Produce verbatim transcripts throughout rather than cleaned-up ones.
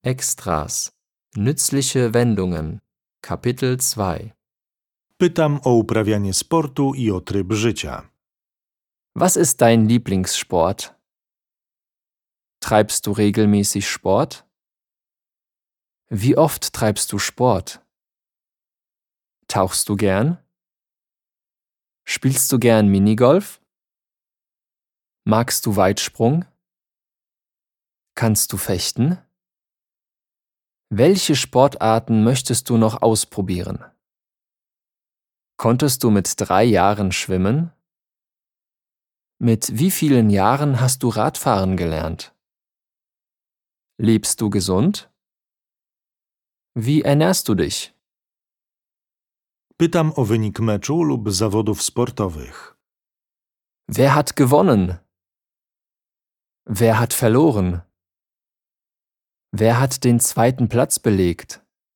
Extras. Nützliche Wendungen. Kapitel zwei. Pytam o uprawianie sportu i o tryb życia. Was ist dein Lieblingssport? Treibst du regelmäßig Sport? Wie oft treibst du Sport? Tauchst du gern? Spielst du gern Minigolf? Magst du Weitsprung? Kannst du fechten? Welche Sportarten möchtest du noch ausprobieren? Konntest du mit drei Jahren schwimmen? Mit wie vielen Jahren hast du Radfahren gelernt? Lebst du gesund? Wie ernährst du dich? Pytam o wynik meczu lub zawodów sportowych. Wer hat gewonnen? Wer hat verloren? Wer hat den zweiten Platz belegt?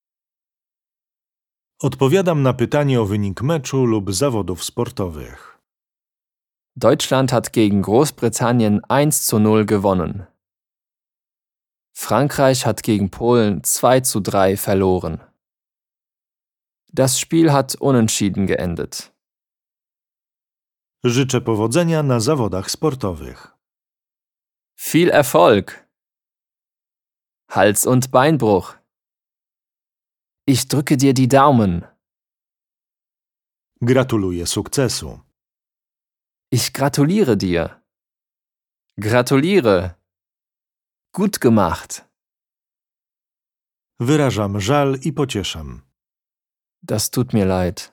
Odpowiadam na pytanie o wynik meczu lub zawodów sportowych. Deutschland hat gegen Großbritannien eins zu null gewonnen. Frankreich hat gegen Polen zwei zu drei verloren. Das Spiel hat unentschieden geendet. Życzę powodzenia na zawodach sportowych. Viel Erfolg! Hals- und Beinbruch. Ich drücke dir die Daumen. Gratuluję sukcesu. Ich gratuliere dir. Gratuliere. Gut gemacht. Wyrażam żal i pocieszam. Das tut mir leid.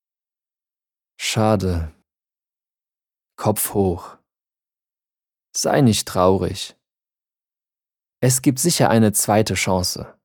Schade. Kopf hoch. Sei nicht traurig. Es gibt sicher eine zweite Chance.